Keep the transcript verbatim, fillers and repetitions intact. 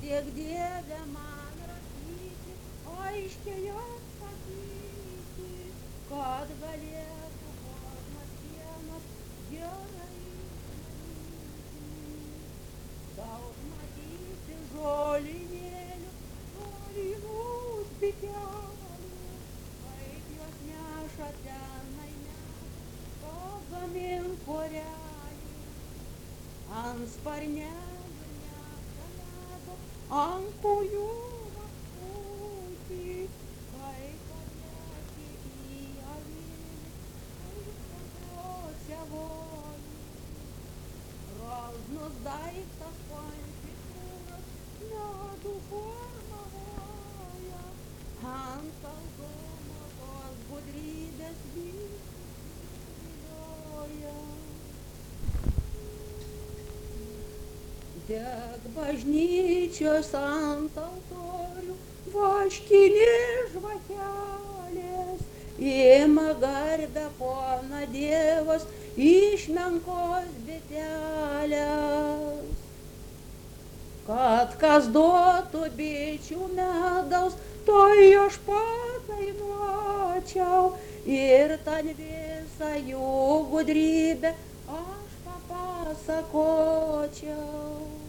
Tik Dieve man rašyti, aiškiai atsakyti, kad galėtų formas sienos gerai išmanyti. Daug matyti žolinėlių, žolynus bitelių, kaip jos neša tenai net, pagamink porelį. Ant sparnelių neša ledo, ant kojų rašutį, kai palieki į avilį, kaip tokiose volį. Raznus daiktas konfitūras, medų formavoja, ant saldumo tos gudrybės vilioja. Deg bažnyčios ant altorių vaškinės žvakelės, ima garbę pona Dievas iš menkos bitelės. Kad kas duotų bičių medaus, tai aš padainuočiau ir tan visą jų gudrybę aš papasakočiau.